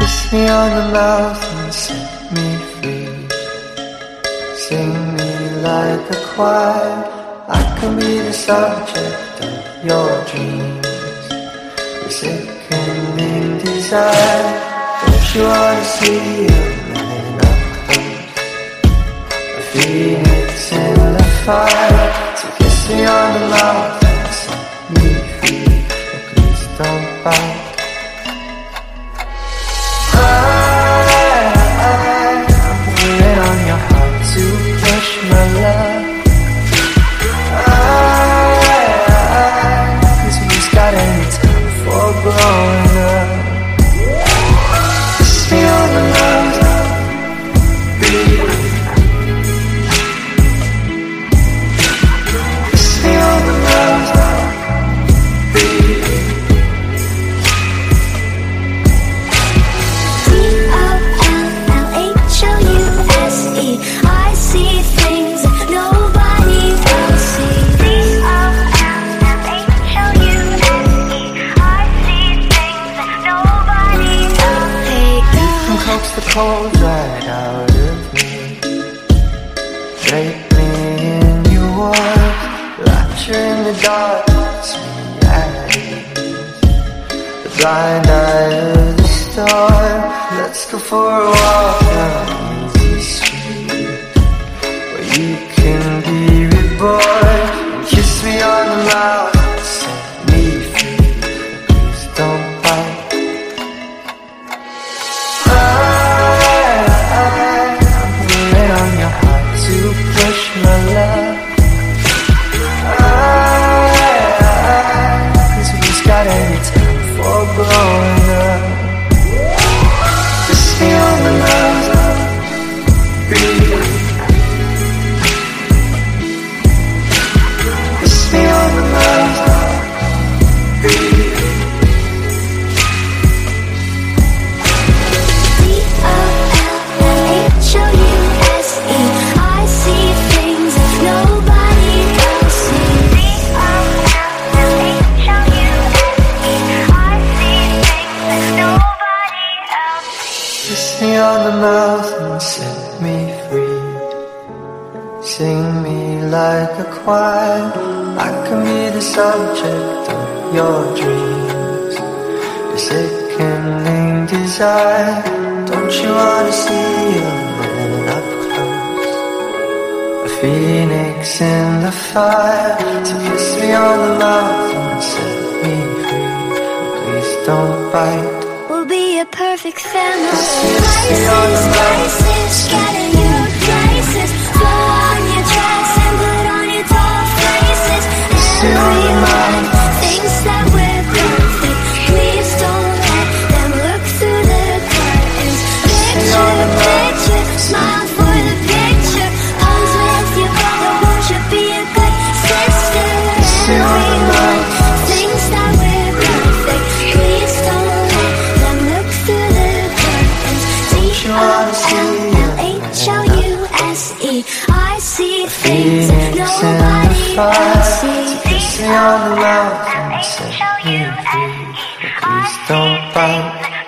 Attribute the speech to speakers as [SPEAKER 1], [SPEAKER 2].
[SPEAKER 1] Kiss me on the mouth and set me free. Sing me like a choir. I can be the subject of your dreams. The sickening desire. Don't you wanna see a man up close? A phoenix in the fire. So kiss me on the mouth and set me free. But please don't bite. My love, cause who's got any time for growing up? Kiss me on the mouth, baby. Kiss me on the mouth, baby.
[SPEAKER 2] D-O-L-L-H-O-U-S-E. I see things nobody else sees. D-O-L-L-H-O-U-S-E. I see things nobody else sees.
[SPEAKER 1] You can coax the cold right out of me. Drape me in your warmth. Rapture in the dark, it's me at ease. The blind eye of the storm. Let's go for a walk down the easy street, where you can be reborn. Kiss me on the mouth and set me free. Please don't bite. I'm pulling on your heart to push my love. Cause who's got any time for growing up? Kiss me on the mouth, baby. Kiss me on the mouth, baby.
[SPEAKER 2] D-O-L-L-H-O-U-S-E. I see things nobody else sees. D-O-L-L-H-O-U-S-E. I see things nobody else sees.
[SPEAKER 1] Kiss me on the mouth and set me free. Sing me like a choir. I can be the subject of your dreams. Your sickening desire. Don't you wanna see a man up close? A phoenix in the fire. So kiss me on the mouth and set me free. Please don't bite.
[SPEAKER 2] We'll be a perfect family.
[SPEAKER 1] Kiss me on the mouth.
[SPEAKER 2] Scatter your places. Flow on your tracks and put on your tall faces.
[SPEAKER 1] me on the mouth.
[SPEAKER 2] Things that we're perfect. Please don't let them look through the curtains. Picture the picture, smile for the picture. Pose with your brother, won't you be a good sister? Things that we're perfect. Please don't let them look through the curtains. D-O-L-L-H-O-U-S-E. I see things nobody else sees.
[SPEAKER 1] Kiss me on the mouth and set me free. Please don't bite.